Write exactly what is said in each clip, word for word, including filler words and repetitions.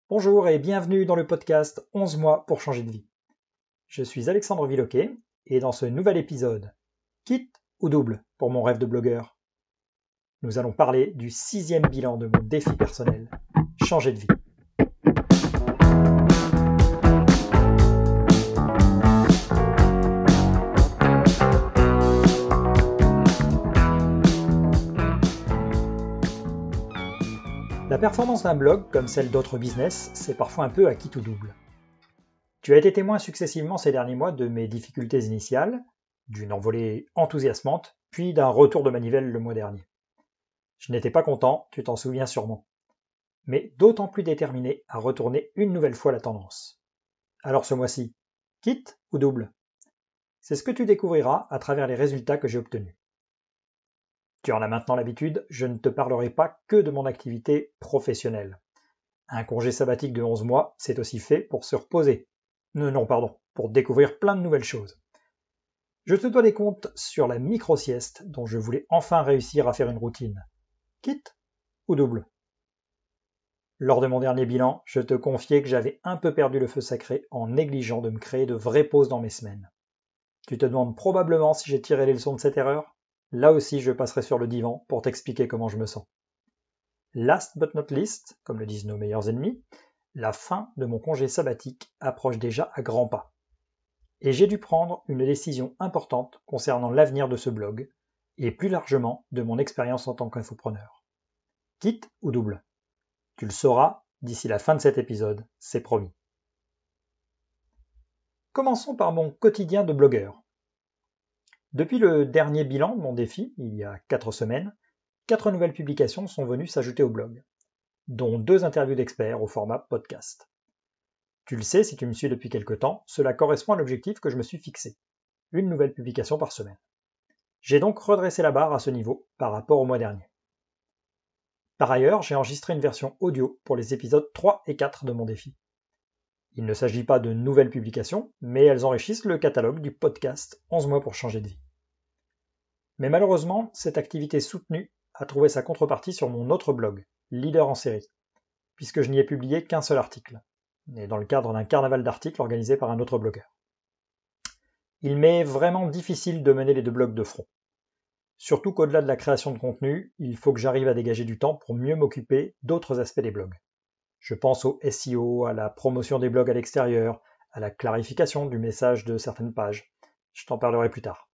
Bonjour et bienvenue dans le podcast onze mois pour changer de vie. Je suis Alexandre Villoquet et dans ce nouvel épisode, quitte ou double pour mon rêve de blogueur, nous allons parler du sixième bilan de mon défi personnel, changer de vie. La performance d'un blog, comme celle d'autres business, c'est parfois un peu à quitte ou double. Tu as été témoin successivement ces derniers mois de mes difficultés initiales, d'une envolée enthousiasmante, puis d'un retour de manivelle le mois dernier. Je n'étais pas content, tu t'en souviens sûrement, mais d'autant plus déterminé à retourner une nouvelle fois la tendance. Alors ce mois-ci, quitte ou double? C'est ce que tu découvriras à travers les résultats que j'ai obtenus. Tu en as maintenant l'habitude, je ne te parlerai pas que de mon activité professionnelle. Un congé sabbatique de onze mois, c'est aussi fait pour se reposer. Non, non, pardon, pour découvrir plein de nouvelles choses. Je te dois des comptes sur la micro-sieste dont je voulais enfin réussir à faire une routine. Quitte ou double? Lors de mon dernier bilan, je te confiais que j'avais un peu perdu le feu sacré en négligeant de me créer de vraies pauses dans mes semaines. Tu te demandes probablement si j'ai tiré les leçons de cette erreur? Là aussi, je passerai sur le divan pour t'expliquer comment je me sens. Last but not least, comme le disent nos meilleurs ennemis, la fin de mon congé sabbatique approche déjà à grands pas. Et j'ai dû prendre une décision importante concernant l'avenir de ce blog, et plus largement de mon expérience en tant qu'infopreneur. Quitte ou double? Tu le sauras d'ici la fin de cet épisode, c'est promis. Commençons par mon quotidien de blogueur. Depuis le dernier bilan de mon défi, il y a quatre semaines, quatre nouvelles publications sont venues s'ajouter au blog, dont deux interviews d'experts au format podcast. Tu le sais si tu me suis depuis quelque temps, cela correspond à l'objectif que je me suis fixé, une nouvelle publication par semaine. J'ai donc redressé la barre à ce niveau par rapport au mois dernier. Par ailleurs, j'ai enregistré une version audio pour les épisodes trois et quatre de mon défi. Il ne s'agit pas de nouvelles publications, mais elles enrichissent le catalogue du podcast onze mois pour changer de vie. Mais malheureusement, cette activité soutenue a trouvé sa contrepartie sur mon autre blog, Leader en série, puisque je n'y ai publié qu'un seul article, et dans le cadre d'un carnaval d'articles organisé par un autre blogueur. Il m'est vraiment difficile de mener les deux blogs de front. Surtout qu'au-delà de la création de contenu, il faut que j'arrive à dégager du temps pour mieux m'occuper d'autres aspects des blogs. Je pense au S E O, à la promotion des blogs à l'extérieur, à la clarification du message de certaines pages. Je t'en parlerai plus tard.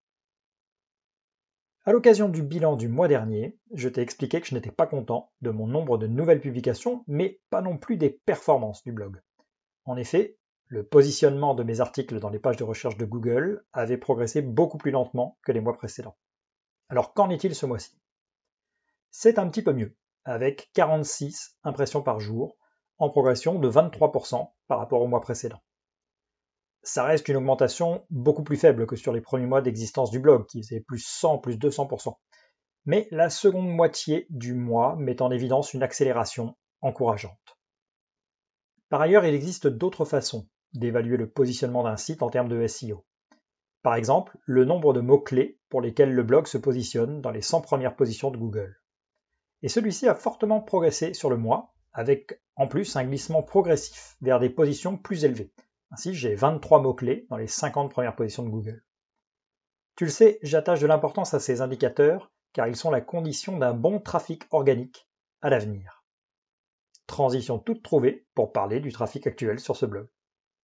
À l'occasion du bilan du mois dernier, je t'ai expliqué que je n'étais pas content de mon nombre de nouvelles publications, mais pas non plus des performances du blog. En effet, le positionnement de mes articles dans les pages de recherche de Google avait progressé beaucoup plus lentement que les mois précédents. Alors qu'en est-il ce mois-ci? C'est un petit peu mieux, avec quarante-six impressions par jour, en progression de vingt-trois pour cent par rapport au mois précédent. Ça reste une augmentation beaucoup plus faible que sur les premiers mois d'existence du blog, qui faisait plus cent, plus deux cents pour cent. Mais la seconde moitié du mois met en évidence une accélération encourageante. Par ailleurs, il existe d'autres façons d'évaluer le positionnement d'un site en termes de S E O. Par exemple, le nombre de mots-clés pour lesquels le blog se positionne dans les cent premières positions de Google. Et celui-ci a fortement progressé sur le mois, avec en plus un glissement progressif vers des positions plus élevées. Ainsi, j'ai vingt-trois mots-clés dans les cinquante premières positions de Google. Tu le sais, j'attache de l'importance à ces indicateurs car ils sont la condition d'un bon trafic organique à l'avenir. Transition toute trouvée pour parler du trafic actuel sur ce blog.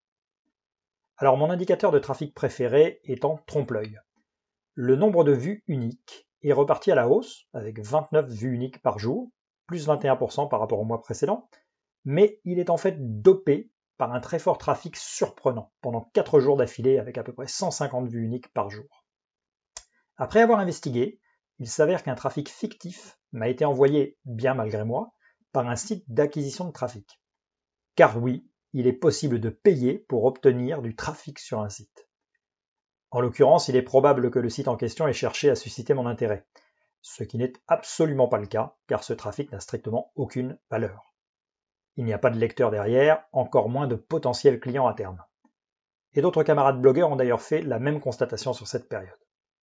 Alors mon indicateur de trafic préféré étant trompe-l'œil. Le nombre de vues uniques est reparti à la hausse avec vingt-neuf vues uniques par jour, plus vingt et un pour cent par rapport au mois précédent, mais il est en fait dopé par un très fort trafic surprenant pendant quatre jours d'affilée avec à peu près cent cinquante vues uniques par jour. Après avoir investigué, il s'avère qu'un trafic fictif m'a été envoyé, bien malgré moi, par un site d'acquisition de trafic. Car oui, il est possible de payer pour obtenir du trafic sur un site. En l'occurrence, il est probable que le site en question ait cherché à susciter mon intérêt, ce qui n'est absolument pas le cas, car ce trafic n'a strictement aucune valeur. Il n'y a pas de lecteur derrière, encore moins de potentiels clients à terme. Et d'autres camarades blogueurs ont d'ailleurs fait la même constatation sur cette période.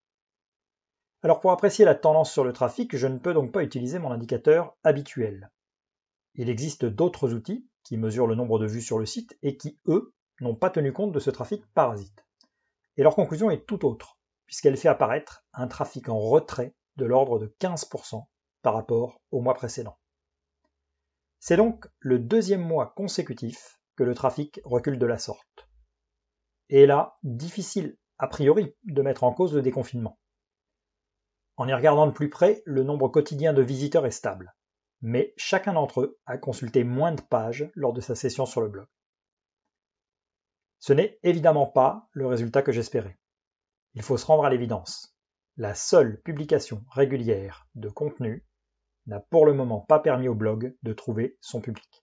Alors pour apprécier la tendance sur le trafic, je ne peux donc pas utiliser mon indicateur habituel. Il existe d'autres outils qui mesurent le nombre de vues sur le site et qui, eux, n'ont pas tenu compte de ce trafic parasite. Et leur conclusion est tout autre, puisqu'elle fait apparaître un trafic en retrait de l'ordre de quinze pour cent par rapport au mois précédent. C'est donc le deuxième mois consécutif que le trafic recule de la sorte. Et là, difficile, a priori, de mettre en cause le déconfinement. En y regardant de plus près, le nombre quotidien de visiteurs est stable, mais chacun d'entre eux a consulté moins de pages lors de sa session sur le blog. Ce n'est évidemment pas le résultat que j'espérais. Il faut se rendre à l'évidence. La seule publication régulière de contenu n'a pour le moment pas permis au blog de trouver son public.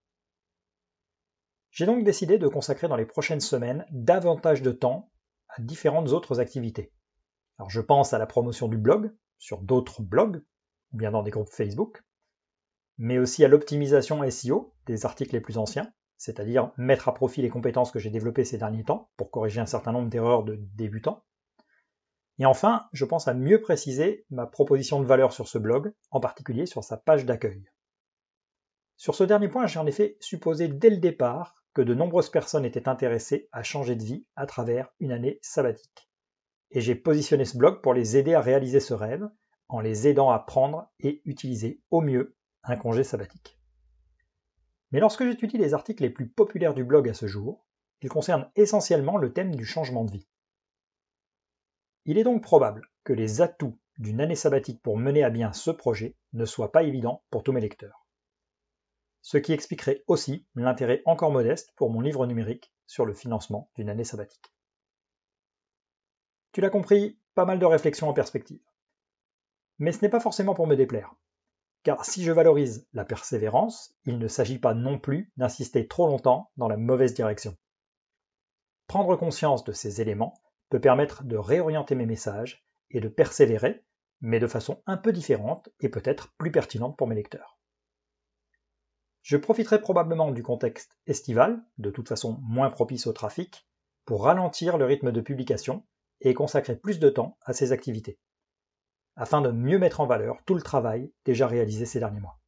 J'ai donc décidé de consacrer dans les prochaines semaines davantage de temps à différentes autres activités. Alors je pense à la promotion du blog, sur d'autres blogs, ou bien dans des groupes Facebook, mais aussi à l'optimisation S E O des articles les plus anciens, c'est-à-dire mettre à profit les compétences que j'ai développées ces derniers temps pour corriger un certain nombre d'erreurs de débutants. Et enfin, je pense à mieux préciser ma proposition de valeur sur ce blog, en particulier sur sa page d'accueil. Sur ce dernier point, j'ai en effet supposé dès le départ que de nombreuses personnes étaient intéressées à changer de vie à travers une année sabbatique. Et j'ai positionné ce blog pour les aider à réaliser ce rêve, en les aidant à prendre et utiliser au mieux un congé sabbatique. Mais lorsque j'étudie les articles les plus populaires du blog à ce jour, ils concernent essentiellement le thème du changement de vie. Il est donc probable que les atouts d'une année sabbatique pour mener à bien ce projet ne soient pas évidents pour tous mes lecteurs. Ce qui expliquerait aussi l'intérêt encore modeste pour mon livre numérique sur le financement d'une année sabbatique. Tu l'as compris, pas mal de réflexions en perspective. Mais ce n'est pas forcément pour me déplaire. Car si je valorise la persévérance, il ne s'agit pas non plus d'insister trop longtemps dans la mauvaise direction. Prendre conscience de ces éléments peut permettre de réorienter mes messages et de persévérer, mais de façon un peu différente et peut-être plus pertinente pour mes lecteurs. Je profiterai probablement du contexte estival, de toute façon moins propice au trafic, pour ralentir le rythme de publication et consacrer plus de temps à ces activités, afin de mieux mettre en valeur tout le travail déjà réalisé ces derniers mois.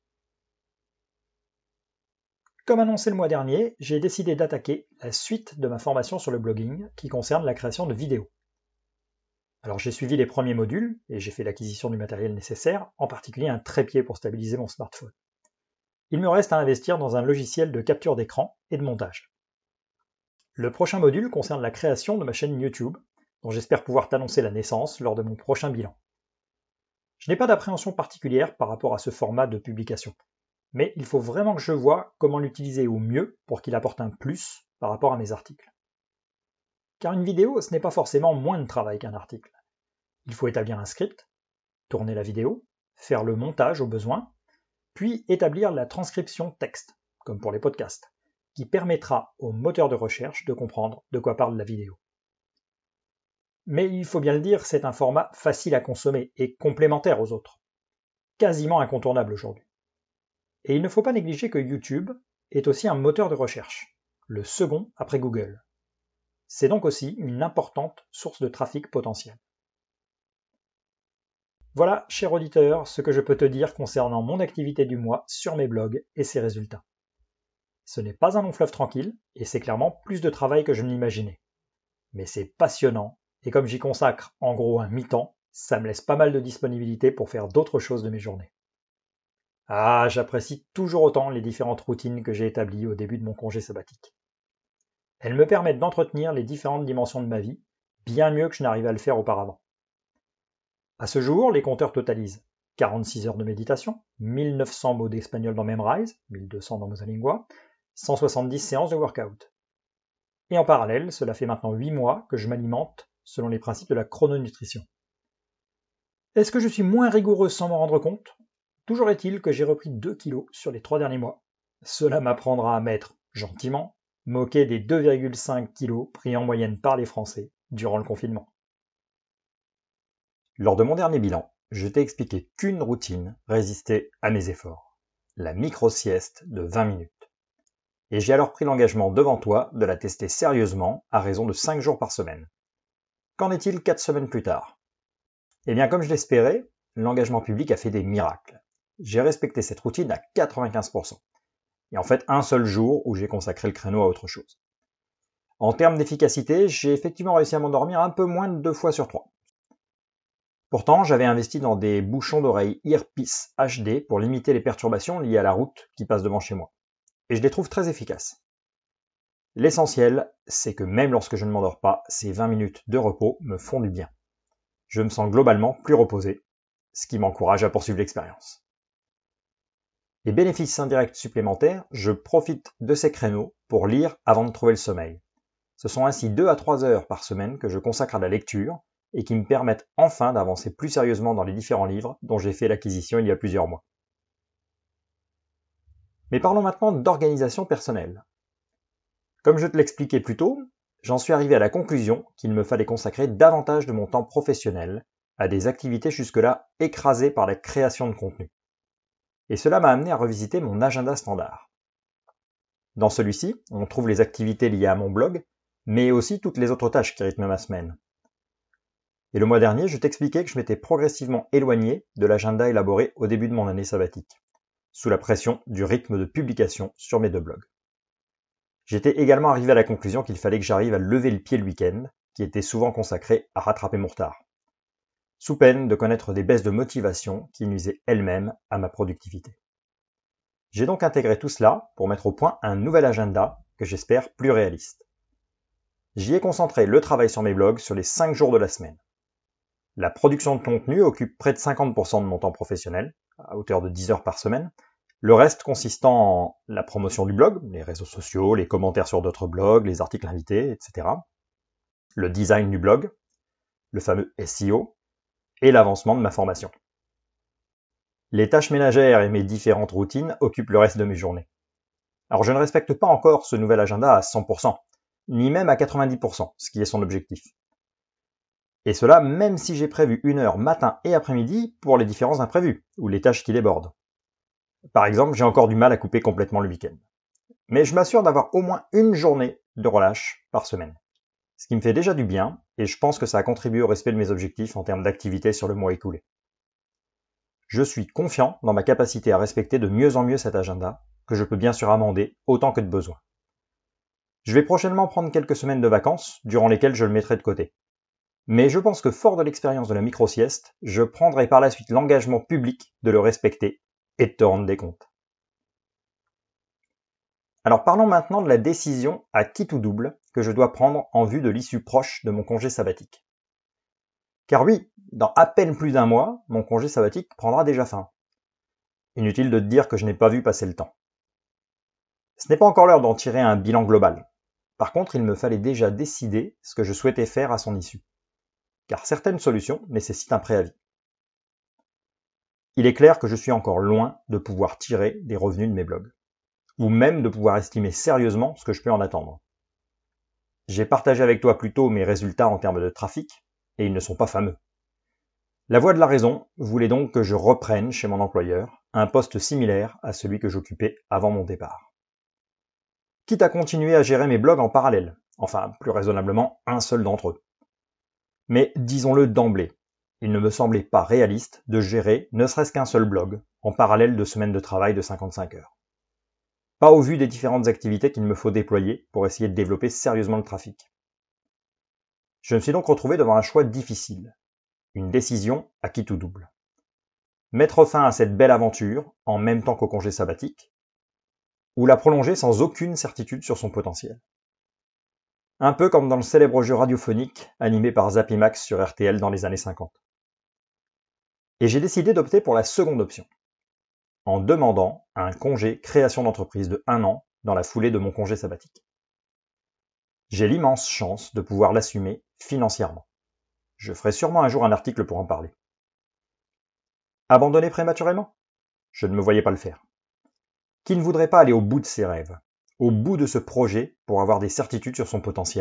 Comme annoncé le mois dernier, j'ai décidé d'attaquer la suite de ma formation sur le blogging qui concerne la création de vidéos. Alors j'ai suivi les premiers modules et j'ai fait l'acquisition du matériel nécessaire, en particulier un trépied pour stabiliser mon smartphone. Il me reste à investir dans un logiciel de capture d'écran et de montage. Le prochain module concerne la création de ma chaîne YouTube, dont j'espère pouvoir t'annoncer la naissance lors de mon prochain bilan. Je n'ai pas d'appréhension particulière par rapport à ce format de publication, mais il faut vraiment que je voie comment l'utiliser au mieux pour qu'il apporte un plus par rapport à mes articles. Car une vidéo, ce n'est pas forcément moins de travail qu'un article. Il faut établir un script, tourner la vidéo, faire le montage au besoin, puis établir la transcription texte, comme pour les podcasts, qui permettra au moteur de recherche de comprendre de quoi parle la vidéo. Mais il faut bien le dire, c'est un format facile à consommer et complémentaire aux autres, quasiment incontournable aujourd'hui. Et il ne faut pas négliger que YouTube est aussi un moteur de recherche, le second après Google. C'est donc aussi une importante source de trafic potentiel. Voilà, cher auditeur, ce que je peux te dire concernant mon activité du mois sur mes blogs et ses résultats. Ce n'est pas un long fleuve tranquille, et c'est clairement plus de travail que je ne l'imaginais. Mais c'est passionnant, et comme j'y consacre en gros un mi-temps, ça me laisse pas mal de disponibilité pour faire d'autres choses de mes journées. Ah, j'apprécie toujours autant les différentes routines que j'ai établies au début de mon congé sabbatique. Elles me permettent d'entretenir les différentes dimensions de ma vie, bien mieux que je n'arrivais à le faire auparavant. À ce jour, les compteurs totalisent quarante-six heures de méditation, mille neuf cents mots d'espagnol dans Memrise, mille deux cents dans Mosalingua, cent soixante-dix séances de workout. Et en parallèle, cela fait maintenant huit mois que je m'alimente selon les principes de la chrononutrition. Est-ce que je suis moins rigoureux sans m'en rendre compte ? Toujours est-il que j'ai repris deux kilos sur les trois derniers mois. Cela m'apprendra à m'être, gentiment, moqué des deux virgule cinq kilos pris en moyenne par les Français durant le confinement. Lors de mon dernier bilan, je t'ai expliqué qu'une routine résistait à mes efforts, la micro-sieste de vingt minutes. Et j'ai alors pris l'engagement devant toi de la tester sérieusement à raison de cinq jours par semaine. Qu'en est-il quatre semaines plus tard ? Eh bien, comme je l'espérais, l'engagement public a fait des miracles. J'ai respecté cette routine à quatre-vingt-quinze pour cent. et en fait un seul jour où j'ai consacré le créneau à autre chose. En termes d'efficacité, j'ai effectivement réussi à m'endormir un peu moins de deux fois sur trois. Pourtant, j'avais investi dans des bouchons d'oreille Earpiece H D pour limiter les perturbations liées à la route qui passe devant chez moi. Et je les trouve très efficaces. L'essentiel, c'est que même lorsque je ne m'endors pas, ces vingt minutes de repos me font du bien. Je me sens globalement plus reposé, ce qui m'encourage à poursuivre l'expérience. Les bénéfices indirects supplémentaires, je profite de ces créneaux pour lire avant de trouver le sommeil. Ce sont ainsi deux à trois heures par semaine que je consacre à la lecture et qui me permettent enfin d'avancer plus sérieusement dans les différents livres dont j'ai fait l'acquisition il y a plusieurs mois. Mais parlons maintenant d'organisation personnelle. Comme je te l'expliquais plus tôt, j'en suis arrivé à la conclusion qu'il me fallait consacrer davantage de mon temps professionnel à des activités jusque-là écrasées par la création de contenu. Et cela m'a amené à revisiter mon agenda standard. Dans celui-ci, on trouve les activités liées à mon blog, mais aussi toutes les autres tâches qui rythment ma semaine. Et le mois dernier, je t'expliquais que je m'étais progressivement éloigné de l'agenda élaboré au début de mon année sabbatique, sous la pression du rythme de publication sur mes deux blogs. J'étais également arrivé à la conclusion qu'il fallait que j'arrive à lever le pied le week-end, qui était souvent consacré à rattraper mon retard, sous peine de connaître des baisses de motivation qui nuisaient elles-mêmes à ma productivité. J'ai donc intégré tout cela pour mettre au point un nouvel agenda que j'espère plus réaliste. J'y ai concentré le travail sur mes blogs sur les cinq jours de la semaine. La production de contenu occupe près de cinquante pour cent de mon temps professionnel, à hauteur de dix heures par semaine, le reste consistant en la promotion du blog, les réseaux sociaux, les commentaires sur d'autres blogs, les articles invités, et cetera, le design du blog, le fameux S E O, et l'avancement de ma formation. Les tâches ménagères et mes différentes routines occupent le reste de mes journées. Alors je ne respecte pas encore ce nouvel agenda à cent pour cent, ni même à quatre-vingt-dix pour cent, ce qui est son objectif. Et cela même si j'ai prévu une heure matin et après-midi pour les différents imprévus, ou les tâches qui débordent. Par exemple, j'ai encore du mal à couper complètement le week-end. Mais je m'assure d'avoir au moins une journée de relâche par semaine. Ce qui me fait déjà du bien, et je pense que ça a contribué au respect de mes objectifs en termes d'activité sur le mois écoulé. Je suis confiant dans ma capacité à respecter de mieux en mieux cet agenda, que je peux bien sûr amender autant que de besoin. Je vais prochainement prendre quelques semaines de vacances, durant lesquelles je le mettrai de côté. Mais je pense que fort de l'expérience de la micro-sieste, je prendrai par la suite l'engagement public de le respecter et de te rendre des comptes. Alors parlons maintenant de la décision à quitte ou double que je dois prendre en vue de l'issue proche de mon congé sabbatique. Car oui, dans à peine plus d'un mois, mon congé sabbatique prendra déjà fin. Inutile de te dire que je n'ai pas vu passer le temps. Ce n'est pas encore l'heure d'en tirer un bilan global. Par contre, il me fallait déjà décider ce que je souhaitais faire à son issue. Car certaines solutions nécessitent un préavis. Il est clair que je suis encore loin de pouvoir tirer des revenus de mes blogs, ou même de pouvoir estimer sérieusement ce que je peux en attendre. J'ai partagé avec toi plus tôt mes résultats en termes de trafic, et ils ne sont pas fameux. La voix de la raison voulait donc que je reprenne chez mon employeur un poste similaire à celui que j'occupais avant mon départ. Quitte à continuer à gérer mes blogs en parallèle, enfin plus raisonnablement un seul d'entre eux. Mais disons-le d'emblée, il ne me semblait pas réaliste de gérer ne serait-ce qu'un seul blog en parallèle de semaines de travail de cinquante-cinq heures. Pas au vu des différentes activités qu'il me faut déployer pour essayer de développer sérieusement le trafic. Je me suis donc retrouvé devant un choix difficile, une décision à quitte ou double. Mettre fin à cette belle aventure en même temps qu'au congé sabbatique, ou la prolonger sans aucune certitude sur son potentiel. Un peu comme dans le célèbre jeu radiophonique animé par Zapimax sur R T L dans les années cinquante. Et j'ai décidé d'opter pour la seconde option, en demandant un congé création d'entreprise de un an dans la foulée de mon congé sabbatique. J'ai l'immense chance de pouvoir l'assumer financièrement. Je ferai sûrement un jour un article pour en parler. Abandonner prématurément ? Je ne me voyais pas le faire. Qui ne voudrait pas aller au bout de ses rêves, au bout de ce projet pour avoir des certitudes sur son potentiel ?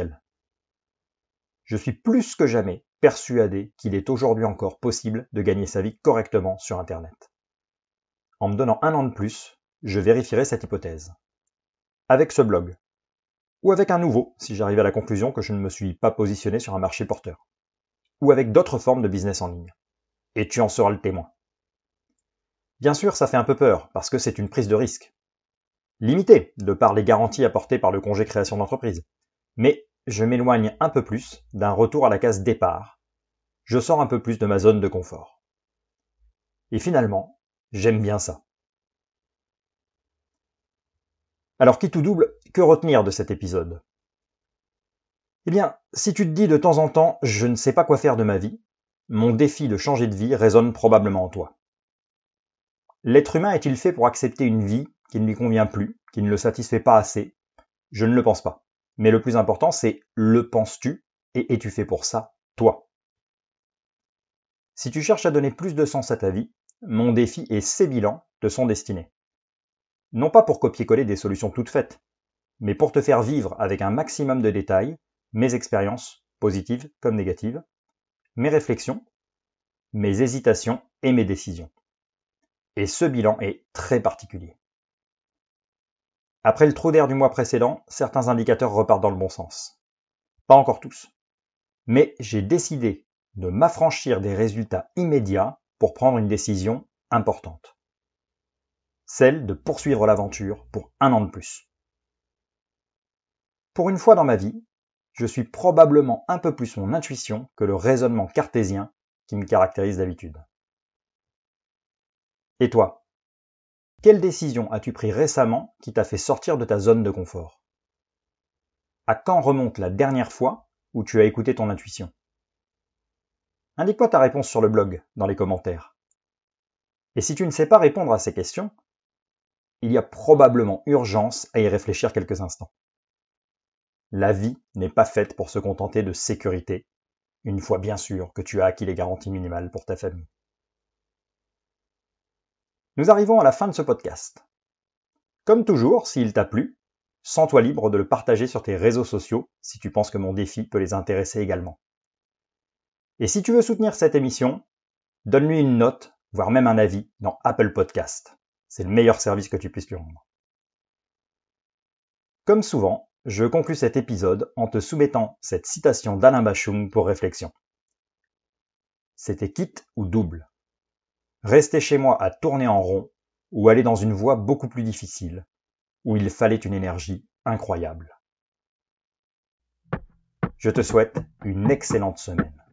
Je suis plus que jamais persuadé qu'il est aujourd'hui encore possible de gagner sa vie correctement sur Internet. En me donnant un an de plus, je vérifierai cette hypothèse. Avec ce blog. Ou avec un nouveau, si j'arrive à la conclusion que je ne me suis pas positionné sur un marché porteur. Ou avec d'autres formes de business en ligne. Et tu en seras le témoin. Bien sûr, ça fait un peu peur, parce que c'est une prise de risque. limité de par les garanties apportées par le congé création d'entreprise. Mais je m'éloigne un peu plus d'un retour à la case départ. Je sors un peu plus de ma zone de confort. Et finalement, j'aime bien ça. Alors qui tout double, que retenir de cet épisode? Eh bien, si tu te dis de temps en temps « je ne sais pas quoi faire de ma vie », mon défi de changer de vie résonne probablement en toi. L'être humain est-il fait pour accepter une vie qui ne lui convient plus, qui ne le satisfait pas assez? Je ne le pense pas. Mais le plus important, c'est le penses-tu et es-tu fait pour ça, toi? Si tu cherches à donner plus de sens à ta vie, mon défi et ces bilans te sont destinés. Non pas pour copier-coller des solutions toutes faites, mais pour te faire vivre avec un maximum de détails mes expériences, positives comme négatives, mes réflexions, mes hésitations et mes décisions. Et ce bilan est très particulier. Après le trou d'air du mois précédent, certains indicateurs repartent dans le bon sens. Pas encore tous. Mais j'ai décidé de m'affranchir des résultats immédiats pour prendre une décision importante. Celle de poursuivre l'aventure pour un an de plus. Pour une fois dans ma vie, je suis probablement un peu plus mon intuition que le raisonnement cartésien qui me caractérise d'habitude. Et toi? Quelle décision as-tu prise récemment qui t'a fait sortir de ta zone de confort? À quand remonte la dernière fois où tu as écouté ton intuition? Indique-moi ta réponse sur le blog, dans les commentaires. Et si tu ne sais pas répondre à ces questions, il y a probablement urgence à y réfléchir quelques instants. La vie n'est pas faite pour se contenter de sécurité, une fois bien sûr que tu as acquis les garanties minimales pour ta famille. Nous arrivons à la fin de ce podcast. Comme toujours, s'il t'a plu, sens-toi libre de le partager sur tes réseaux sociaux si tu penses que mon défi peut les intéresser également. Et si tu veux soutenir cette émission, donne-lui une note, voire même un avis dans Apple Podcast. C'est le meilleur service que tu puisses lui rendre. Comme souvent, je conclus cet épisode en te soumettant cette citation d'Alain Bashung pour réflexion. C'était quitte ou double. Rester chez moi à tourner en rond ou aller dans une voie beaucoup plus difficile, où il fallait une énergie incroyable. Je te souhaite une excellente semaine.